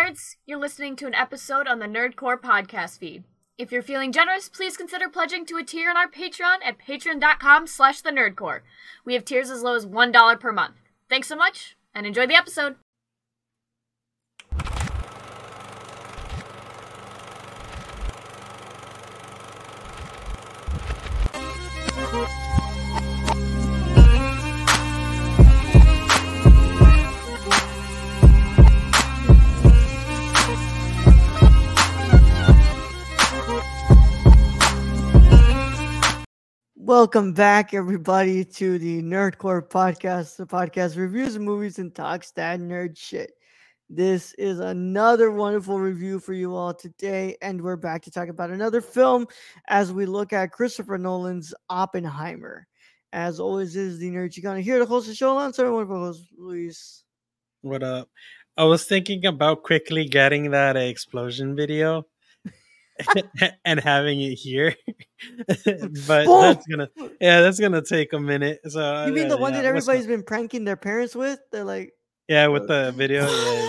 nerds! You're listening to an episode on the Nerdcore podcast feed. If you're feeling generous, please consider pledging to a tier on our Patreon at patreon.com/thenerdcore. We have tiers as low as $1 per month. Thanks so much, and enjoy the episode! Welcome back, everybody, to the Nerdcore podcast. The podcast reviews movies and talks that nerd shit. This is another wonderful review for you all today, and we're back to talk about another film as we look at Christopher Nolan's Oppenheimer. As always, is the nerd Chicano here to host the show alongside one of our hosts, Luis. What up? I was thinking about quickly getting that explosion video and having it here, but that's gonna take a minute. So you mean the one that everybody's been pranking their parents with? They're like, with the video,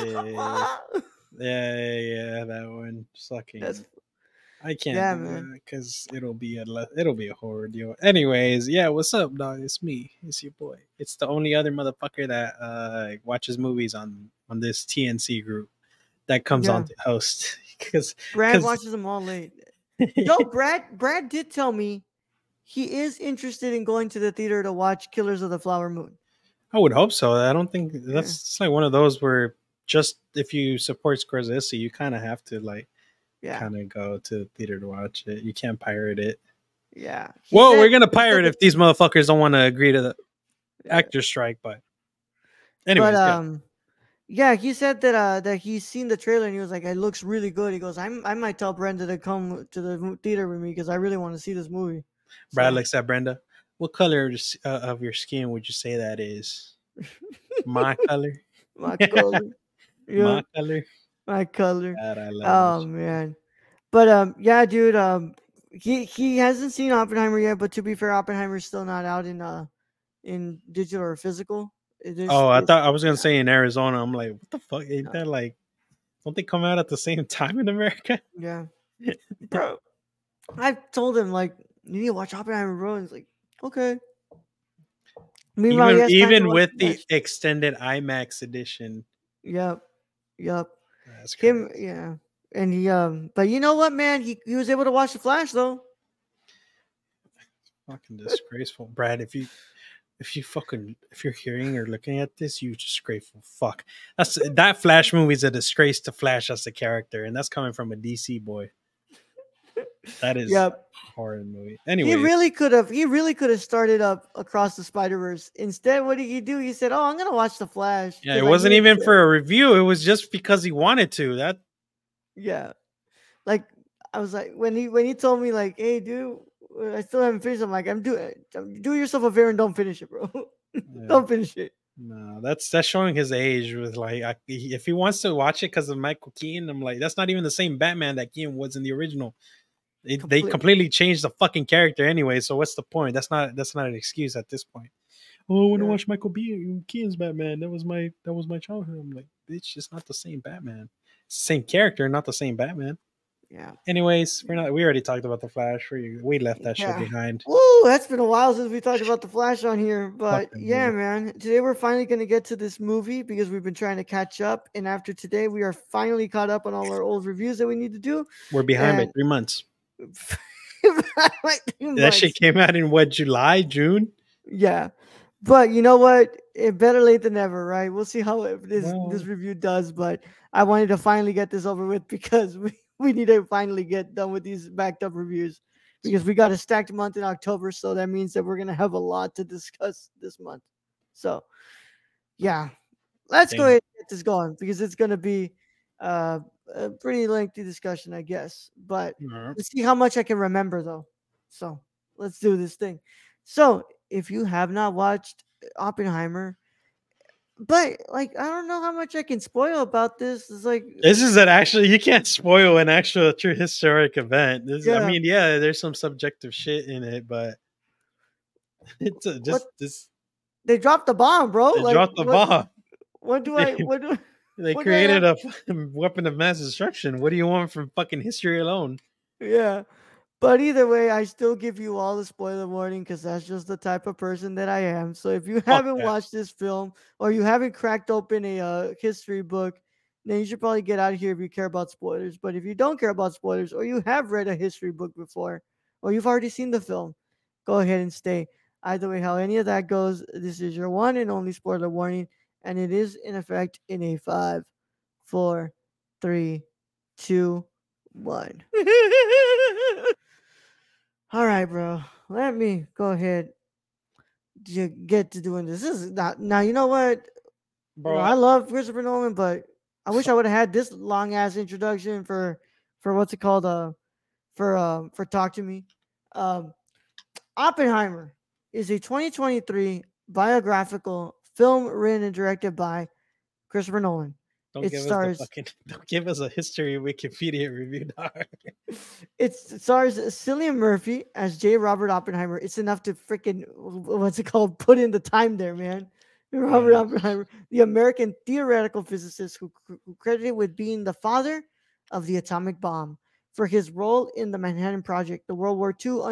yeah, that one. Sucking. I can't do that because it'll be a horror deal. Anyways, what's up, dog? It's me. It's your boy. It's the only other motherfucker that watches movies on this TNC group that comes on to host. Because Brad watches them all late. Yo, Brad did tell me he is interested in going to the theater to watch Killers of the Flower Moon. I would hope so. I don't think it's like one of those where just if you support Scorsese, you kind of have to kind of go to the theater to watch it. You can't pirate it. Yeah. Well, we're gonna pirate if these motherfuckers don't want to agree to the actor strike. But anyways, yeah, he said that he's seen the trailer and he was like, "It looks really good." He goes, "I might tell Brenda to come to the theater with me because I really want to see this movie." Brad looks at Brenda. What color of your skin would you say that is? My color. My color. Yeah. My color. My color. God, I love man. But yeah, dude. He hasn't seen Oppenheimer yet, but to be fair, Oppenheimer's still not out in digital or physical. I thought I was gonna say in Arizona. I'm like, what the fuck? Ain't that like? Don't they come out at the same time in America? Yeah, bro. I told him like, you need to watch Oppenheimer, bro. And he's like, okay. Even with the extended IMAX edition. Yep. That's crazy. Yeah. And he but you know what, man? He was able to watch The Flash though. Fucking disgraceful, Brad. If you're hearing or looking at this, you disgraceful fuck. That Flash movie is a disgrace to Flash as a character, and that's coming from a DC boy. That is a horror movie. Anyway, he really could have started up Across the Spider-Verse. Instead, what did he do? He said, "Oh, I'm gonna watch The Flash." Yeah, it wasn't even for a review. It was just because he wanted to. Like I was like when he told me like, "Hey, dude, I still haven't finished." I'm like, do yourself a favor and don't finish it, bro. Don't finish it. No, that's showing his age. With if he wants to watch it because of Michael Keaton, I'm like, that's not even the same Batman that Keaton was in the original. They completely changed the fucking character anyway. So what's the point? That's not an excuse at this point. Oh, I want to watch Michael Keaton's Batman. That was my childhood. I'm like, bitch, it's not the same Batman. It's the same character, not the same Batman. Yeah. Anyways, we already talked about the Flash. We left that shit behind. Ooh, that's been a while since we talked about the Flash on here. But man, today we're finally going to get to this movie because we've been trying to catch up. And after today, we are finally caught up on all our old reviews that we need to do. We're behind by 3 months. That shit came out in July, June? Yeah. But you know what? Better late than never, right? We'll see how this review does. But I wanted to finally get this over with because we need to finally get done with these backed up reviews because we got a stacked month in October. So that means that we're going to have a lot to discuss this month. So yeah, let's go ahead and get this going because it's going to be a pretty lengthy discussion, I guess. But let's see how much I can remember though. So let's do this thing. So if you have not watched Oppenheimer, but like I don't know how much I can spoil about this. It's like this is you can't spoil an actual true historic event. I mean, there's some subjective shit in it, but it's they dropped the bomb, bro. They dropped the bomb. What do I? They Well, created a fucking weapon of mass destruction. What do you want from fucking history alone? yeah. But either way, I still give you all the spoiler warning because that's just the type of person that I am. So if you Fuck haven't that. watched this film or you haven't cracked open a history book, then you should probably get out of here if you care about spoilers. But if you don't care about spoilers or you have read a history book before or you've already seen the film, go ahead and stay. Either way, how any of that goes, this is your one and only spoiler warning, and it is in effect in a 5, 4, 3, 2, 1. All right, bro. Let me go ahead to get to doing this. This is not now. You know what? Bro, I love Christopher Nolan, but I wish I would have had this long ass introduction for what's it called? For Talk to Me. Um, Oppenheimer is a 2023 biographical film written and directed by Christopher Nolan. don't It give stars us don't give us a history Wikipedia review, dog. it stars Cillian Murphy as J. Robert Oppenheimer. It's enough to freaking what's it called? Put in the time there, man. Robert Oppenheimer, the American theoretical physicist who credited with being the father of the atomic bomb for his role in the Manhattan Project, the World War II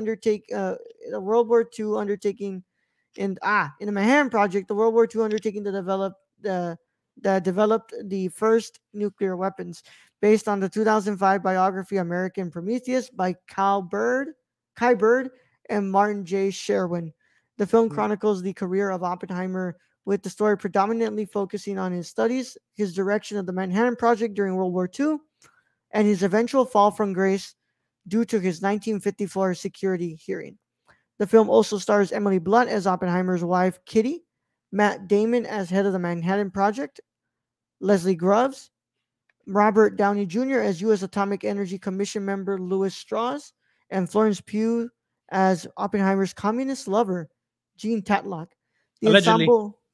undertaking in the Manhattan Project, the World War II undertaking to develop that developed the first nuclear weapons, based on the 2005 biography American Prometheus by Kai Bird, and Martin J. Sherwin. The film chronicles the career of Oppenheimer, with the story predominantly focusing on his studies, his direction of the Manhattan Project during World War II, and his eventual fall from grace due to his 1954 security hearing. The film also stars Emily Blunt as Oppenheimer's wife, Kitty, Matt Damon as head of the Manhattan Project, Leslie Groves, Robert Downey Jr. as U.S. Atomic Energy Commission member Louis Strauss, and Florence Pugh as Oppenheimer's communist lover, Jean Tatlock. The Allegedly.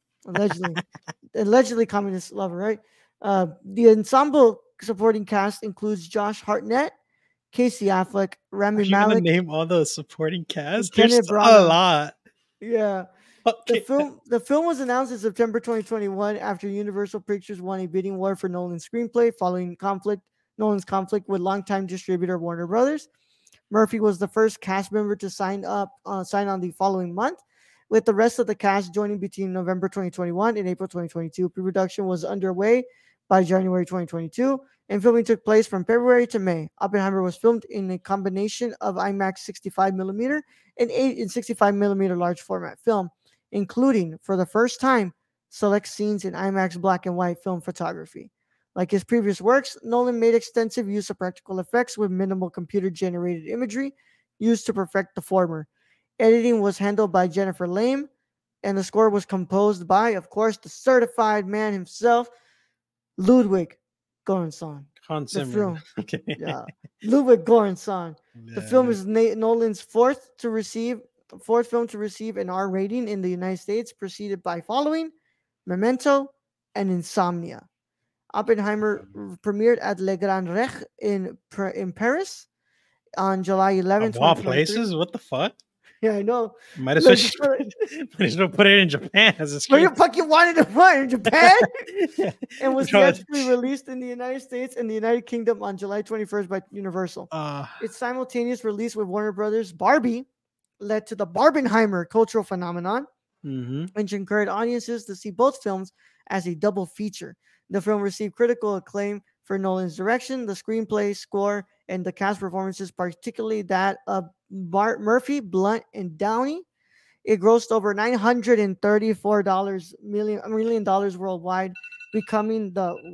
allegedly communist lover, right? The ensemble supporting cast includes Josh Hartnett, Casey Affleck, Rami Are you gonna Malek, name all the supporting cast? Kenneth There's a Branagh. lot. Yeah. The film was announced in September 2021 after Universal Pictures won a bidding war for Nolan's screenplay following Nolan's conflict with longtime distributor Warner Brothers. Murphy was the first cast member to sign on the following month, with the rest of the cast joining between November 2021 and April 2022. Pre-production was underway by January 2022, and filming took place from February to May. Oppenheimer was filmed in a combination of IMAX 65mm and 65mm large format film, including, for the first time, select scenes in IMAX black and white film photography. Like his previous works, Nolan made extensive use of practical effects with minimal computer-generated imagery used to perfect the former. Editing was handled by Jennifer Lame, and the score was composed by, of course, the certified man himself, Ludwig Göransson. Hans The Zimmer. film, Okay. yeah, Ludwig Göransson. The film is Nolan's fourth film to receive an R rating in the United States, preceded by following Memento and Insomnia. Oppenheimer premiered at Le Grand Rex in Paris on July 11, Of all 2023. places, what the fuck? Yeah, I know. Might as Look, well put it in Japan as a Where you screen. fucking wanted to run in Japan? And was Bro, theatrically released in the United States and the United Kingdom on July 21st by Universal. Its simultaneous release with Warner Brothers' Barbie led to the Barbenheimer cultural phenomenon, which encouraged audiences to see both films as a double feature. The film received critical acclaim for Nolan's direction, the screenplay, score, and the cast performances, particularly that of Murphy, Blunt, and Downey. It grossed over $934 million worldwide, becoming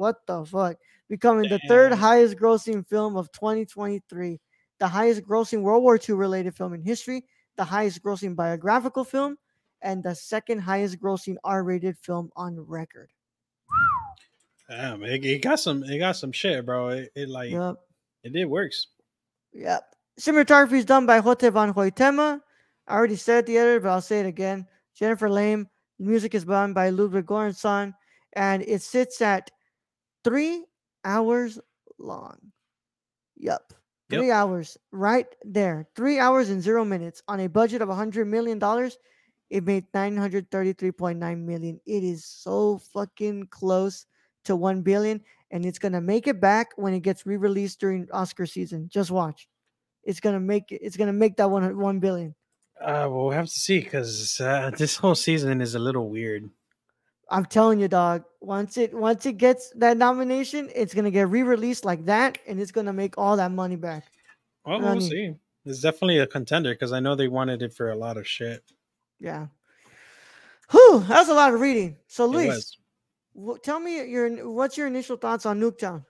the third highest grossing film of 2023, the highest grossing World War II related film in history, the highest grossing biographical film, and the second highest grossing R-rated film on record. Damn, it got some shit, bro. It did works. Yep. Cinematography is done by Hote van Hoytema. I already said the editor, but I'll say it again. Jennifer Lame. Music is done by Ludwig Göransson, and it sits at 3 hours long. Yep. 3 hours right there. 3 hours and 0 minutes on a budget of $100 million. It made $933.9 million. It is so fucking close to 1 billion, and it's gonna make it back when it gets re-released during Oscar season. Just watch. It's gonna make it. It's gonna make that 1 billion. Well, we'll have to see because this whole season is a little weird. I'm telling you, dog. Once it gets that nomination, it's gonna get re-released like that, and it's gonna make all that money back. Well, we'll see. It's definitely a contender because I know they wanted it for a lot of shit. Yeah. Whew, that was a lot of reading. So, Luis, tell me what's your initial thoughts on Nuketown?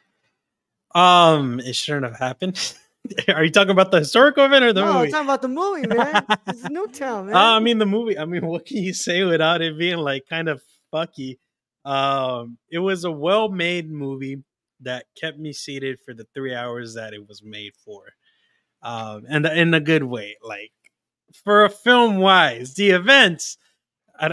It shouldn't have happened. Are you talking about the historical event or the movie? No, I'm talking about the movie, man. It's Nuketown, man. I mean the movie. I mean, what can you say without it being like kind of fucky? It was a well-made movie that kept me seated for the 3 hours that it was made for, and in a good way. Like for a film-wise, the events, I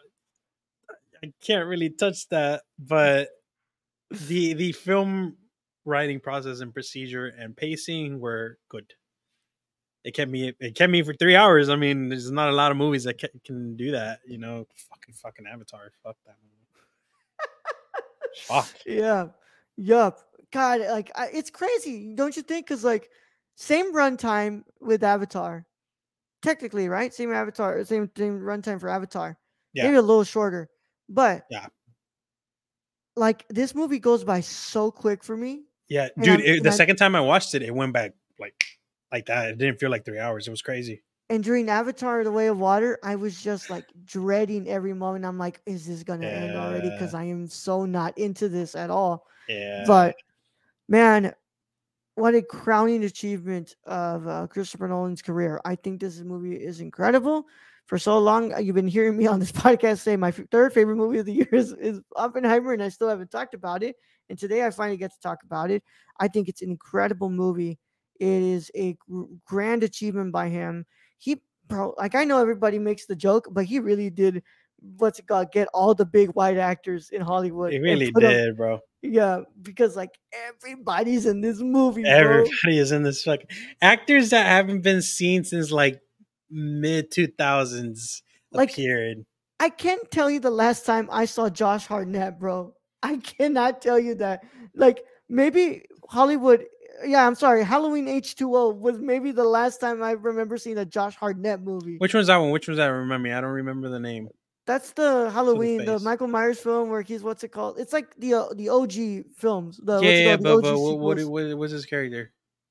can't really touch that, but the film writing process and procedure and pacing were good. It kept me for 3 hours. I mean, there's not a lot of movies that can do that. You know, fucking Avatar. Fuck that movie. Fuck. Yeah. Yup. God, like it's crazy, don't you think? Because like same runtime with Avatar, technically, right? Same runtime for Avatar. Yeah. Maybe a little shorter, but yeah. Like this movie goes by so quick for me. Yeah, dude. The second time I watched it, it went back like that. It didn't feel like 3 hours. It was crazy. And during Avatar: The Way of Water, I was just like dreading every moment. I'm like, is this gonna end already? Because I am so not into this at all. Yeah. But man, what a crowning achievement of Christopher Nolan's career. I think this movie is incredible. For so long, you've been hearing me on this podcast say my third favorite movie of the year is Oppenheimer, and I still haven't talked about it. And today I finally get to talk about it. I think it's an incredible movie. It is a grand achievement by him. Like I know everybody makes the joke, but he really did, get all the big white actors in Hollywood. He really did, bro. Yeah, because like everybody's in this movie. Everybody is in this fucking actors that haven't been seen since like mid 2000s appeared. I can't tell you the last time I saw Josh Hartnett, bro. I cannot tell you that. Like maybe Hollywood. Yeah, I'm sorry. Halloween H2O was maybe the last time I remember seeing a Josh Hartnett movie. Which one's that one? Which was that? Remind me. I don't remember the name. That's the Halloween, the Michael Myers film where he's what's it called? It's like the OG films. But what was his character?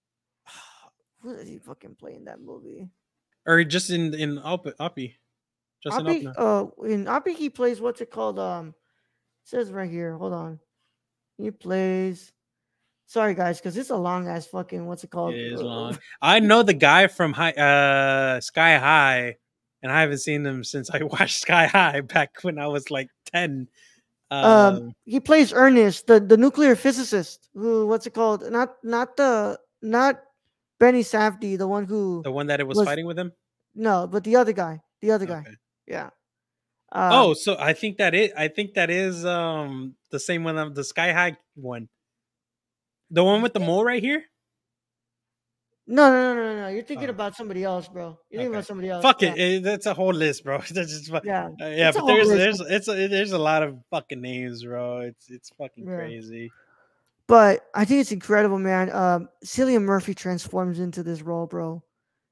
Who did he fucking play in that movie? Or just in Oppie? Just in Oppie he plays what's it called? It says right here. Hold on. He plays. Sorry guys, because it's a long ass fucking what's it called? It is long. I know the guy from Sky High, and I haven't seen him since I watched Sky High back when I was like 10. He plays Ernest, the nuclear physicist. Who what's it called? Not Benny Safdie, the one that it was fighting with him. No, but the other guy. Okay. Yeah. So I think that is the same one, the Sky High one. The one with the mole right here? No. You're thinking about somebody else, bro. You're thinking about somebody else. Fuck it. That's a whole list, bro. That's just but there's a lot of fucking names, bro. It's fucking crazy. But I think it's incredible, man. Cillian Murphy transforms into this role, bro.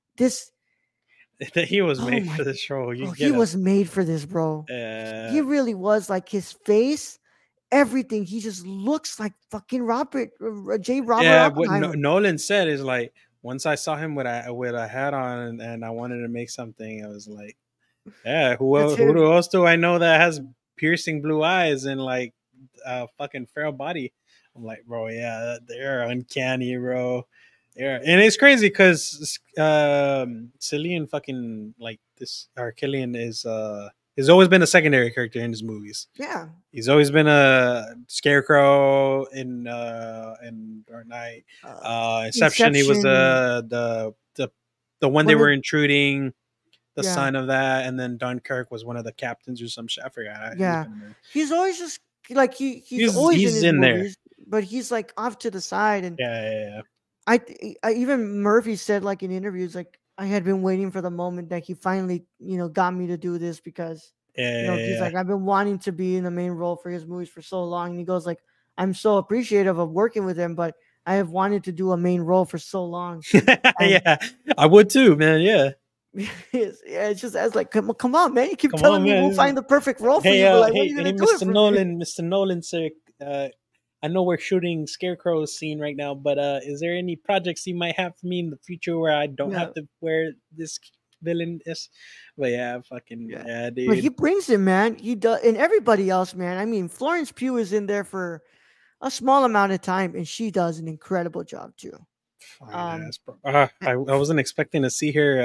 He was made for this role. He was made for this, bro. He really was. Like his face, everything. He just looks like fucking Robert. Yeah, what Nolan said is like, once I saw him with a hat on and I wanted to make something, I was like, yeah, who else do I know that has piercing blue eyes and like a fucking feral body? I'm like, bro, yeah, they're uncanny, bro. Yeah, and it's crazy because Cillian fucking like this, or Killian is has always been a secondary character in his movies. Yeah, he's always been a scarecrow in Dark Knight. Inception, he was the one they were intruding, the son of that, and then Dunkirk was one of the captains or some shit. I forgot. Yeah, he's always just like he's always in movies, there, but he's like off to the side. And yeah. I even Murphy said like in interviews, like I had been waiting for the moment that he finally got me to do this because You know, he's Yeah. like, I've been wanting to be in the main role for his movies for so long. And he goes like, I'm so appreciative of working with him, but I have wanted to do a main role for so long. And Yeah, I would too, man. Yeah. it's just as like, come on, man. You keep Come telling on, me we'll man. find the perfect role for Hey, you, but like, when are you hey, gonna do it for me? Mr. Nolan, sir. I know we're shooting Scarecrow scene right now, but is there any projects you might have for me in the future where I don't Yeah, have to wear this villain is? But yeah, fucking yeah. yeah, But he dude. brings it, man. He does, and everybody else, man. I mean, Florence Pugh is in there for a small amount of time, and she does an incredible job too. Fine Um, ass, bro. eh, I wasn't expecting to see her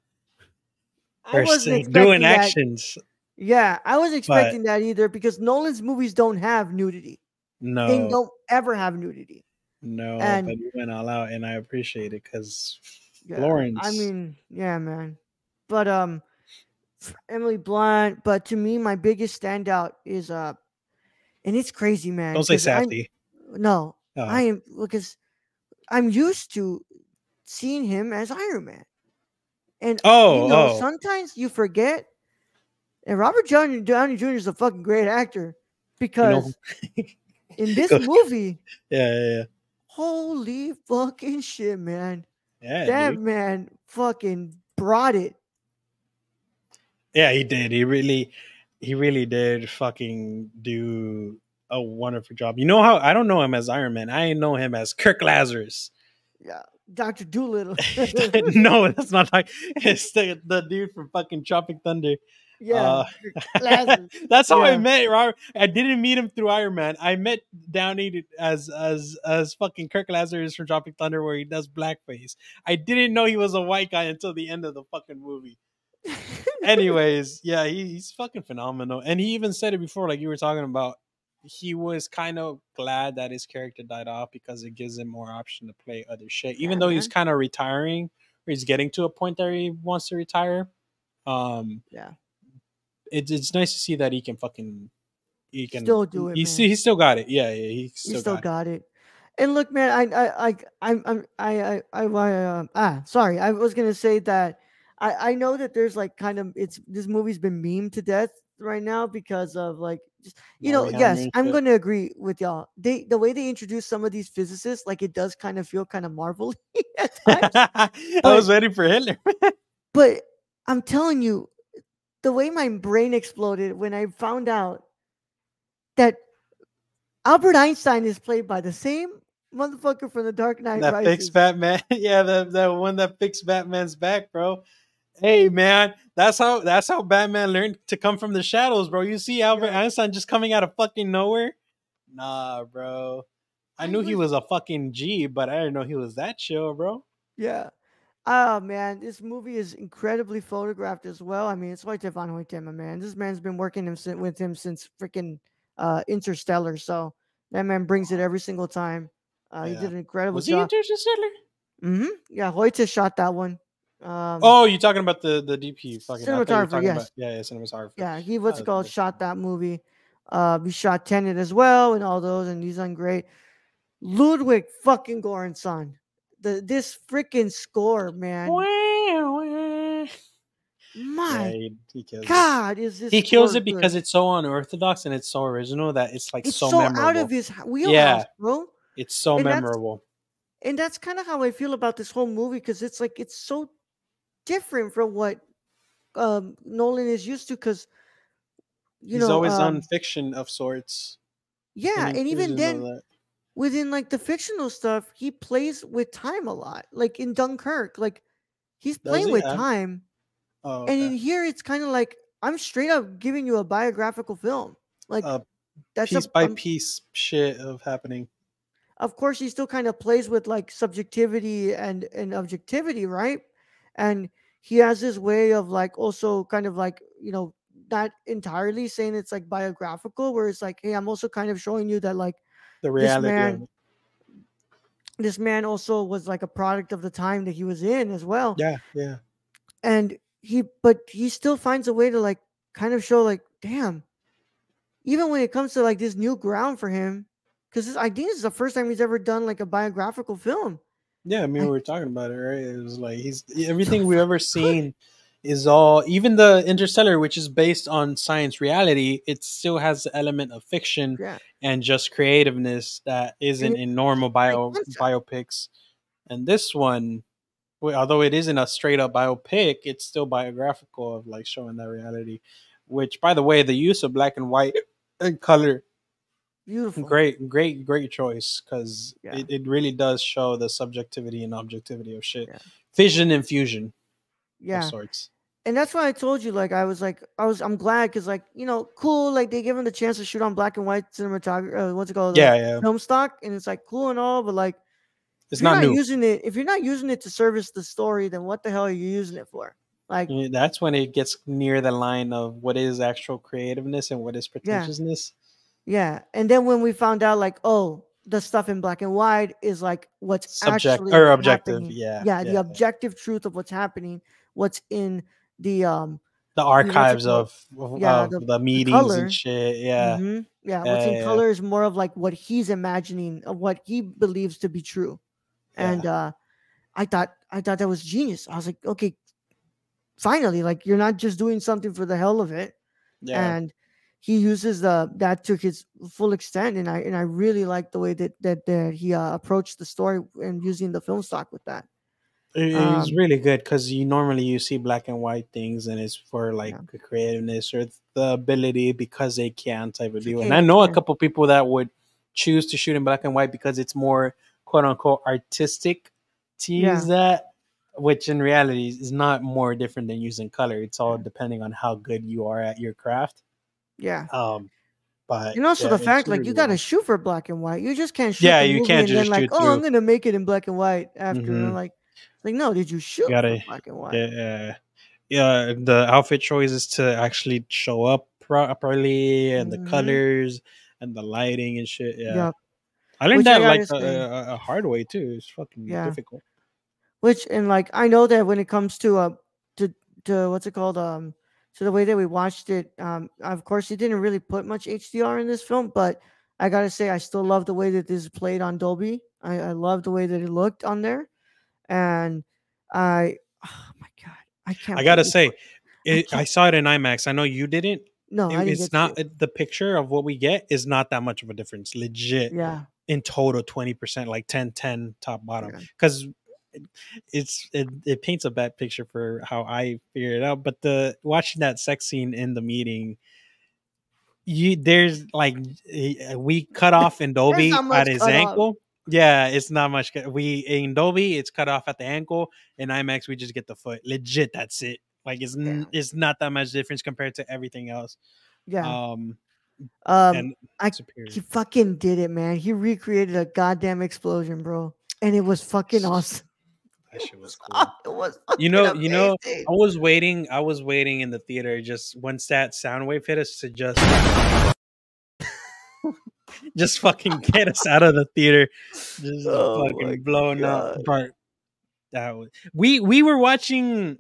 I wasn't doing expecting that. actions, Yeah, I was but expecting that either because Nolan's movies don't have nudity. They no, don't ever have nudity. no, And but you went all out, and I appreciate it because yeah, I Florence. mean, yeah, man. But Emily Blunt, but to me my biggest standout is and it's crazy, man, Don't say cuz I'm Safety. no, I Oh, am because I'm used to seeing him as Iron Man. And oh, sometimes you forget and Downey Jr. is a fucking great actor you know, because in this go, movie, yeah, holy fucking shit, man. yeah, That dude. man fucking brought it. Yeah, he did. He really did fucking do a wonderful job. You know how I don't know him as Iron Man. I know him as Kirk Lazarus. Yeah. Dr. Doolittle. No, that's not like it's the dude from fucking Tropic Thunder. Yeah. Uh, Lazarus. that's how I Yeah. met Robert. I didn't meet him through Iron Man. I met Downey as fucking Kirk Lazarus from Tropic Thunder, where he does blackface. I didn't know he was a white guy until the end of the fucking movie. Anyways, yeah, he's fucking phenomenal. And he even said it before, like you were talking about. He was kind of glad that his character died off because it gives him more option to play other shit. Even Yeah, though he's man. kind of retiring, or he's getting to a point that he wants to retire. Um, Yeah. it's nice to see that Still do it, man. he still got it. Yeah, he You still still got it. got it. And look, man, sorry, I was gonna say that I know that there's like kind of it's this movie's been memed to death right now because of like just Warhammer yes, and I'm shit. gonna agree with y'all. The way they introduce some of these physicists, like it does kind of feel kind of Marvel at times. I But was waiting for Hitler. but I'm telling you, the way my brain exploded when I found out that Albert Einstein is played by the same motherfucker from The Dark Knight That fixed Rises. Batman. Yeah, the one that fixed Batman's back, bro. Hey man, that's how Batman learned to come from the shadows, bro. You see Albert Yeah, Einstein just coming out of fucking nowhere? Nah, bro. I I knew he was was a fucking G, but I didn't know he was that chill, bro. yeah. Oh man, this movie is incredibly photographed as well. I mean, it's Hoyte van Hoytema, man. This man's been working with him since freaking Interstellar, so that man brings it every single time. He Yeah. did an incredible Was he job. Interstellar? Yeah, Hoyte shot that one. Um, Oh, you talking about the DP fucking I thought you were Cinematographer, talking about yes. cinematographer. Yeah, he Oh, okay. shot that movie. We shot Tenet as well and all those, and he's done great. Ludwig fucking Göransson. This freaking score, man. Yeah, My he kills it. God, is this He kills score it because good? it's so unorthodox and it's so original that it's like It's so so out of memorable. his wheelhouse, Yeah, bro. it's so And that's memorable. kind of how I feel about this whole movie because it's like it's so different from what Nolan is used to. Because you He's know, always done fiction of sorts, and yeah, he and even doesn't know then that. within like the fictional stuff, he plays with time a lot. Like in Dunkirk, like he's Does playing he? with time. Oh, And okay. in here, it's kind of like I'm straight up giving you a biographical film. Like Uh, that's piece by piece shit of happening. of course, he still kind of plays with like subjectivity and objectivity, right? And he has this way of like also kind of like not entirely saying it's like biographical, where it's like, hey, I'm also kind of showing you that like The this reality of man, it. this man also was like a product of the time that he was in as well. Yeah, yeah. And he still finds a way to like kind of show like, damn, even when it comes to like this new ground for him, because I think this is the first time he's ever done like a biographical film. Yeah, I mean, we Like were talking about it, right? It was like he's everything we've ever seen is all, even the Interstellar, which is based on science reality, it still has the element of fiction Yeah. and just creativeness that isn't in normal biopics. And this one, although it isn't a straight up biopic, it's still biographical of like showing that reality. Which, by the way, the use of black and white and color, Beautiful. great choice, because Yeah. it really does show the subjectivity and objectivity of shit. Yeah. Fission and fusion Yeah. of sorts. And that's why I told you, like, I'm glad because, like, you know, cool, like they give him the chance to shoot on black and white cinematography, what's it called? Yeah. Film stock, and it's like cool and all, but like, It's if you're not new. using it, if you're not using it to service the story, then what the hell are you using it for? Like, That's when it gets near the line of what is actual creativeness and what is pretentiousness. Yeah. And then when we found out, like, oh, the stuff in black and white is like what's actually objective. happening. Yeah. The objective truth of what's happening, what's in the archives of the meetings and shit. Yeah. Mm-hmm. Yeah. What's in color is more of like what he's imagining, of what he believes to be true. Yeah. And I thought that was genius. I was like, okay, finally, like you're not just doing something for the hell of it. Yeah. And he uses that to his full extent, and I really like the way that he approached the story and using the film stock with that. It's really good, because you see black and white things, and it's for like the creativeness or the ability because they can type of deal. And I know a couple people that would choose to shoot in black and white because it's more quote unquote artistic to use that, which in reality is not more different than using color. It's all depending on how good you are at your craft. Yeah. But and also the fact, like, you gotta shoot for black and white. You just can't shoot. Yeah, you can't just shoot. Like, oh, I'm gonna make it in black and white after. And like, no, did you shoot for black and white? Yeah. The outfit choices to actually show up properly, and the colors and the lighting and shit. Yeah. I learned that like a hard way too. It's fucking difficult. Which, and like, I know that when it comes to what's it called, so the way that we watched it, of course, he didn't really put much HDR in this film, but I gotta say, I still love the way that this is played on Dolby. I love the way that it looked on there, and oh my god, I can't. I gotta say, I saw it in IMAX. I know you didn't. No, it's not the picture of what we get is not that much of a difference. Legit, yeah. In total, 20%, like 10-10 top bottom, because. It paints a bad picture for how I figured it out. But watching that sex scene in the meeting, there's like we cut off in Dolby at his ankle. Yeah, it's not much. In Dolby, it's cut off at the ankle. In IMAX, we just get the foot. Legit, that's it. Like it's not that much difference compared to everything else. Yeah. And he fucking did it, man. He recreated a goddamn explosion, bro, and it was fucking awesome. That shit was cool. It was I was waiting in the theater just once that sound wave hit us to just fucking get us out of the theater. Just fucking blowing up. But that was we were watching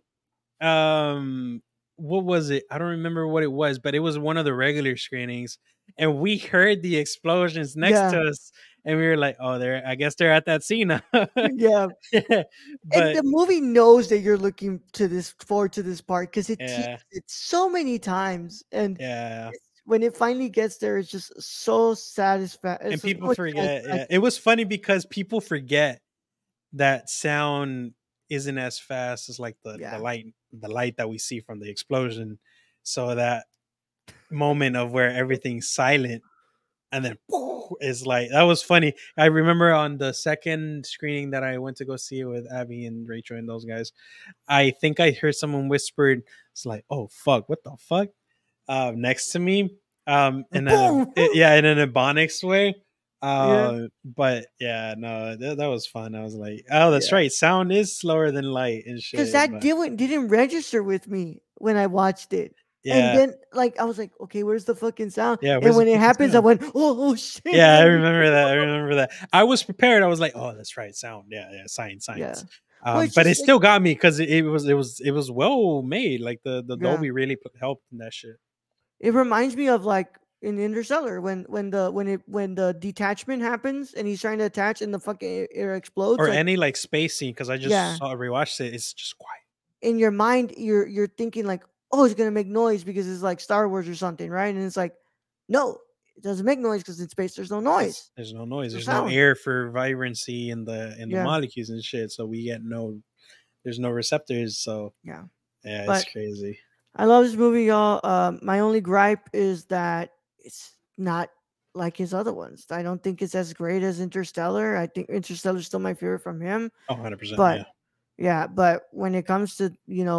what was it? I don't remember what it was, but it was one of the regular screenings, and we heard the explosions next to us. And we were like, "Oh, I guess they're at that scene now." Yeah, but and the movie knows that you're looking forward to this part because it so many times, and when it finally gets there, it's just so satisfying. And people forget. It was funny because people forget that sound isn't as fast as like the light that we see from the explosion. So that moment of where everything's silent. And then is like, that was funny. I remember on the second screening that I went to go see with Abby and Rachel and those guys, I think I heard someone whispered, it's like, oh fuck, what the fuck? Next to me. And then in an ebonics way. But yeah, no, that was fun. I was like, oh, that's right. Sound is slower than light and shit. Because that didn't register with me when I watched it. Yeah. And then, like, I was like, okay, where's the fucking sound? Yeah, and when it happens, I went, oh shit. Yeah, I remember that. I was prepared. I was like, oh, that's right, sound. Yeah, science. Yeah. But it still got me because it was well made. Like the Dolby really helped in that shit. It reminds me of like in Interstellar when the detachment happens and he's trying to attach and the fucking air explodes. Or like, any like space scene, because I just rewatched it. It's just quiet. in your mind, you're thinking like, oh, it's gonna make noise because it's like Star Wars or something, right? And it's like, no, it doesn't make noise because in space there's no noise. There's no noise. No There's no sound. air for vibrancy in the Yeah. molecules and shit. So we get there's no receptors. So Yeah. yeah, But it's crazy. I love this movie, y'all. My only gripe is that it's not like his other ones. I don't think it's as great as Interstellar. I think Interstellar is still my favorite from him. Oh, 100%. But Yeah. yeah, but when it comes to,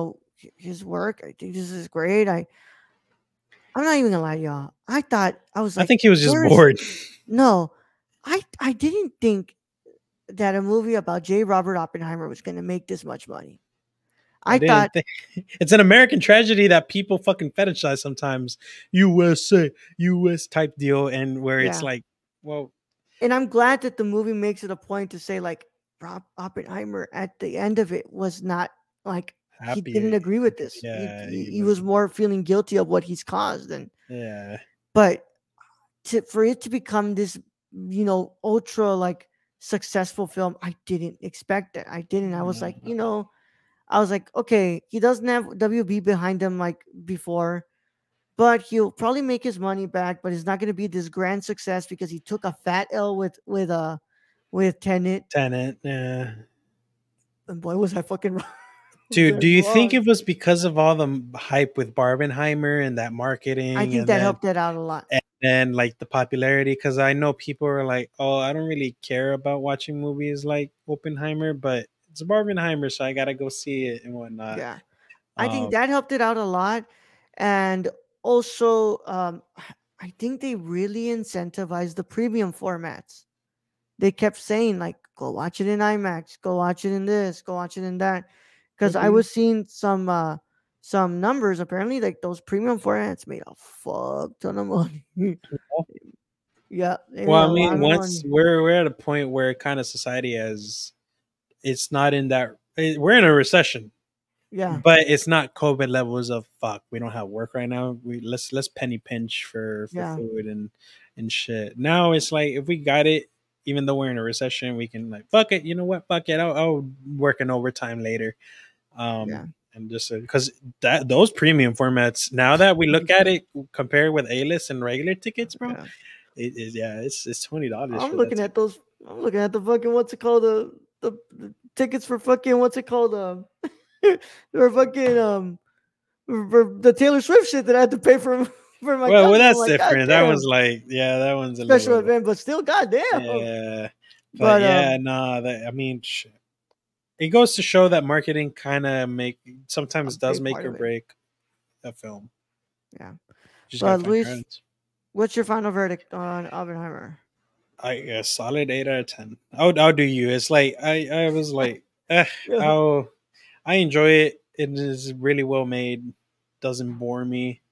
his work, I think this is great. I'm not even gonna lie, y'all. I was like, I think he was just "Where is-" bored. No, I didn't think that a movie about J. Robert Oppenheimer was gonna make this much money. I thought didn't think it's an American tragedy that people fucking fetishize sometimes. USA, US type deal, and where it's Yeah. like, well, and I'm glad that the movie makes it a point to say like Rob Oppenheimer at the end of it was not like he happy. didn't agree with this. Yeah, He was more feeling guilty of what he's caused, and Yeah. but for it to become this, ultra like successful film, I didn't expect that. I didn't. I was like, I was like, okay, he doesn't have WB behind him like before, but he'll probably make his money back. But it's not going to be this grand success because he took a fat L with Tenet. Yeah. And boy, was I fucking wrong. Dude, do you think it was because of all the hype with Barbenheimer and that marketing? I think that helped it out a lot. And like the popularity, because I know people are like, oh, I don't really care about watching movies like Oppenheimer, but it's Barbenheimer, so I gotta go see it and whatnot. Yeah, I think that helped it out a lot, and also I think they really incentivized the premium formats. They kept saying like, go watch it in IMAX, go watch it in this, go watch it in that, because I was seeing some numbers. Apparently, like those premium formats made a fuck ton of money. Yeah. Well, I mean, once we're at a point where kind of society it's not in that we're in a recession. Yeah. But it's not COVID levels of fuck. We don't have work right now. Let's penny pinch for food and shit. Now it's like if we got it, even though we're in a recession, we can like fuck it. You know what? Fuck it. I'll work an overtime later. And just because those premium formats, now that we look at it compared with A-list and regular tickets, bro, it's $20. I'm looking at those. I'm looking at the fucking what's it called, the tickets for fucking what's it called, or fucking for the Taylor Swift shit that I had to pay for my. Well, that's like, different. That was like, that one's a special event, but still, goddamn. Yeah, but I mean, shit. It goes to show that marketing kind of sometimes does make or break a film. Yeah. But Luis, what's your final verdict on Oppenheimer? A solid 8 out of 10. I'll do you. It's like I was like, I enjoy it. It is really well made. Doesn't bore me.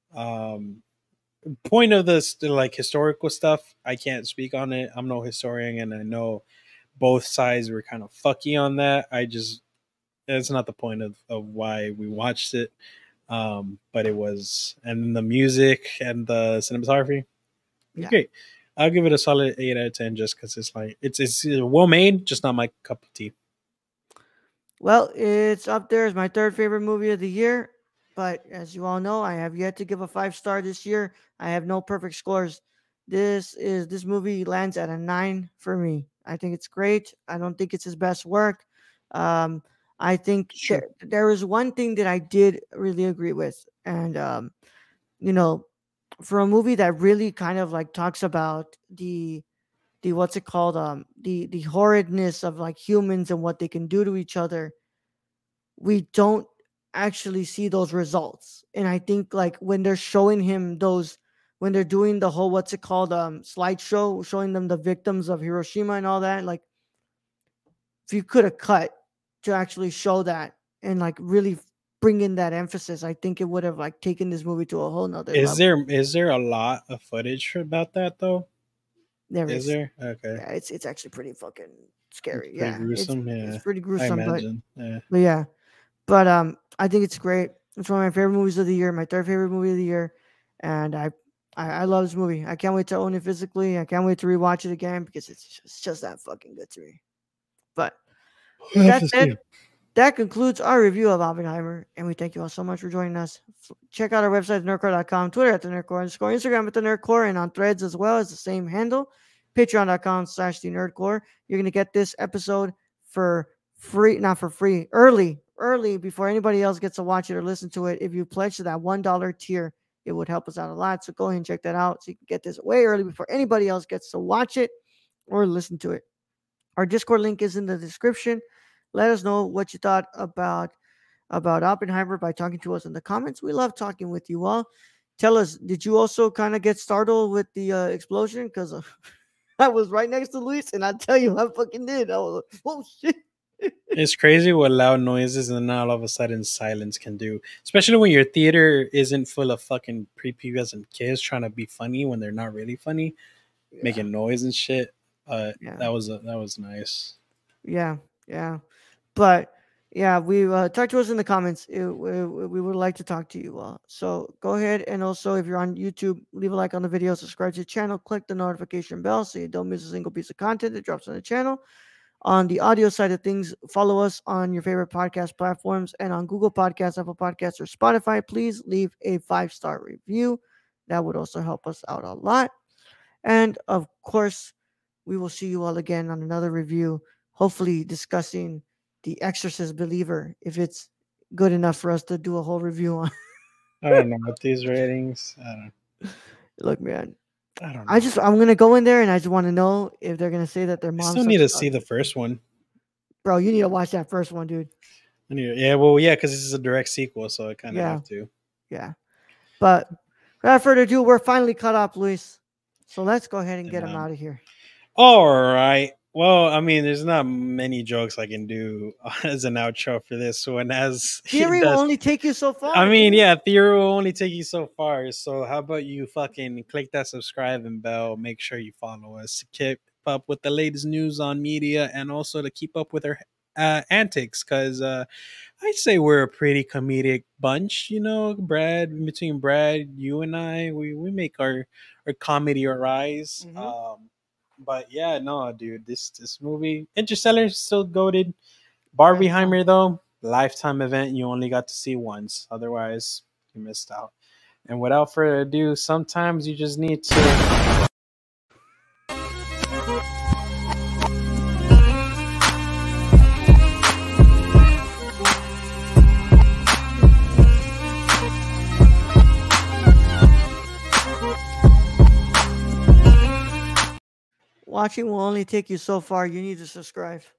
Point of this like historical stuff, I can't speak on it. I'm no historian, and I know both sides were kind of fucky on that. That's not the point of why we watched it. But it was, and the music and the cinematography, great. I'll give it a solid 8 out of 10 just because it's like it's well made, just not my cup of tea. Well, it's up there as my third favorite movie of the year, but as you all know, I have yet to give a 5-star this year. I have no perfect scores. This movie lands at a 9 for me. I think it's great. I don't think it's his best work. I think there is one thing that I did really agree with, and for a movie that really kind of like talks about the what's it called, the horridness of like humans and what they can do to each other, we don't actually see those results. And I think like when they're showing him when they're doing the whole what's it called, slideshow showing them the victims of Hiroshima and all that, like if you could have cut to actually show that and like really bring in that emphasis, I think it would have like taken this movie to a whole nother level. Is there a lot of footage about that though? There is. There? Okay. Yeah, it's actually pretty fucking scary. It's pretty gruesome. It's pretty gruesome. I imagine. But I think it's great. It's one of my favorite movies of the year. My third favorite movie of the year, and I love this movie. I can't wait to own it physically. I can't wait to rewatch it again because it's just that fucking good to me. But that's that concludes our review of Oppenheimer, and we thank you all so much for joining us. Check out our website, nerdcore.com, Twitter at the Nerdcore, Instagram at the Nerdcore, and on Threads as well as the same handle, patreon.com/the Nerdcore. You're going to get this episode for free, not for free, early before anybody else gets to watch it or listen to it. If you pledge to that $1 tier, it would help us out a lot. So go ahead and check that out so you can get this way early before anybody else gets to watch it or listen to it. Our Discord link is in the description. Let us know what you thought about Oppenheimer by talking to us in the comments. We love talking with you all. Tell us, did you also kind of get startled with the explosion? Because I was right next to Luis, and I tell you, I fucking did. I was like, oh shit. It's crazy what loud noises and then all of a sudden silence can do, especially when your theater isn't full of fucking prepubescent kids trying to be funny when they're not really funny, making noise and shit. That was nice. Yeah. But yeah, we talk to us in the comments. We would like to talk to you all. So go ahead, and also if you're on YouTube, leave a like on the video, subscribe to the channel, click the notification bell so you don't miss a single piece of content that drops on the channel. On the audio side of things, follow us on your favorite podcast platforms and on Google Podcasts, Apple Podcasts, or Spotify. Please leave a 5-star review. That would also help us out a lot. And of course, we will see you all again on another review, hopefully discussing The Exorcist Believer, if it's good enough for us to do a whole review on. I don't know what these ratings. I don't. Look, man. I don't know. I'm gonna go in there and I just want to know if they're gonna say that their mom. I still need to see the first one. Bro, you need to watch that first one, dude. Because this is a direct sequel, so I kind of have to. Yeah. But without further ado, we're finally caught up, Luis. So let's go ahead and get him out of here. All right. Well, I mean, there's not many jokes I can do as an outro for this one. As theory will only take you so far. I mean, yeah, theory will only take you so far. So how about you fucking click that subscribe and bell? Make sure you follow us to keep up with the latest news on media and also to keep up with our antics. Because I'd say we're a pretty comedic bunch, you know, between Brad, you and I, we make our comedy arise. Mm-hmm. But yeah, no, dude, this movie, Interstellar, is still goated. Barbieheimer, though, lifetime event. You only got to see once. Otherwise, you missed out. And without further ado, sometimes you just need to... Watching will only take you so far. You need to subscribe.